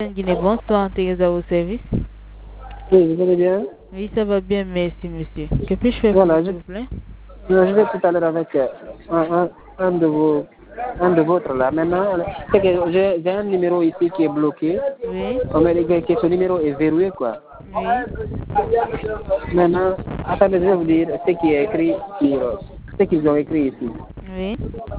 Guinée, bonsoir, Thérèse à vos services. Oui, vous allez bien? Oui, ça va bien, merci, monsieur. Que puis-je faire pour Voilà, vous, s'il vous plaît? je vais tout à l'heure avec un de vos, un de vôtres là. Maintenant, c'est que j'ai un numéro ici qui est bloqué. Oui, On m'a dit que ce numéro est verrouillé, quoi. oui, Maintenant, attendez, je vais vous dire ce qui est écrit sur, ce qu'ils ont écrit ici. oui.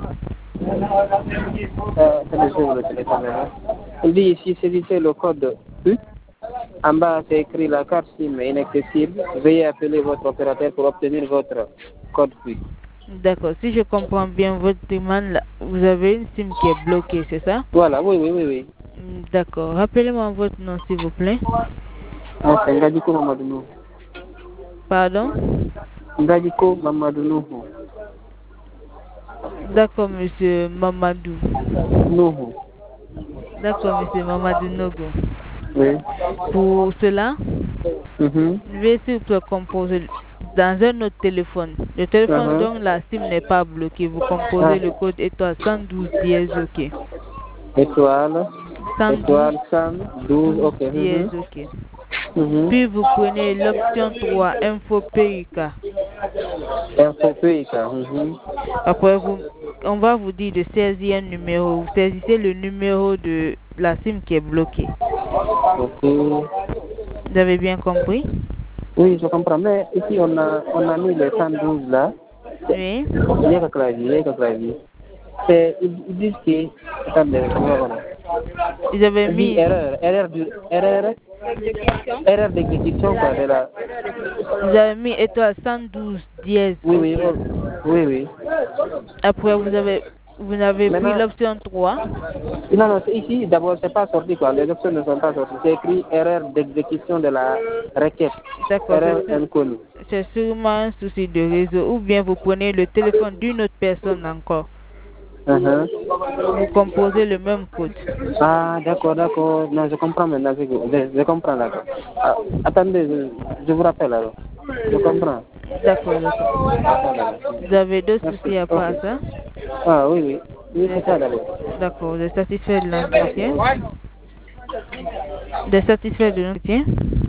Attendez, je vais vous le téléphone maintenant. Il dit ici, saisissez le code U. En bas, c'est écrit la carte SIM est inaccessible. Veuillez appeler votre opérateur pour obtenir votre code PUC. D'accord, si je comprends bien votre demande, là, vous avez une SIM qui est bloquée, c'est ça? Voilà, oui, oui, oui, oui. D'accord, rappelez-moi votre nom, s'il vous plaît. C'est Ngadiko Mamadou Nuhu. Pardon? Ngadiko Mamadou Nuhu. D'accord, monsieur Mamadou. Nuhu. D'accord, monsieur Mamadou Nogo. Oui. Pour cela, Mhm. veuillez s'il vous plaît composer dans un autre téléphone. Le téléphone Uh-huh. dont la SIM n'est pas bloquée, vous Ah. composez le code étoile 112 dièse OK. Étoile. 112 Étoile 112. 12 Ok. dièse Mhm. OK. Mhm. Puis vous prenez l'option 3 info PUK. Info PIK. Mhm. Après, on va vous dire de saisir un numéro. Vous saisissez le numéro de la SIM qui est bloquée. Ok. Vous avez bien compris? Oui, je comprends. Mais ici, on a mis le 112 là. Oui. Il y a que clavier, il y a que clavier. Ils disent que. Attendez, voilà. Vous avez Il dit mis, erreur d'exécution quoi, de la. vous avez mis étoile 112 dièse Oui, oui, OK. oh, oui, oui. Après, vous avez pris Maintenant, l'option 3. non, non, ici, d'abord, c'est pas sorti quoi. Les options ne sont pas sorties. C'est écrit erreur d'exécution de la requête. D'accord, Erreur inconnue. c'est sûrement un souci de réseau. Ou bien vous prenez le téléphone d'une autre personne encore. Uh-huh. Vous composez le même code. Ah, d'accord, d'accord. Non, je comprends maintenant. Je comprends, d'accord. Ah, attendez, je vous rappelle alors. Je comprends. D'accord, d'accord. Vous avez d'autres Merci. soucis à part Ok. ça? Ah, oui, oui. Oui, c'est ça d'abord. D'accord, vous êtes satisfait de l'entretien? Vous êtes satisfait de l'entretien?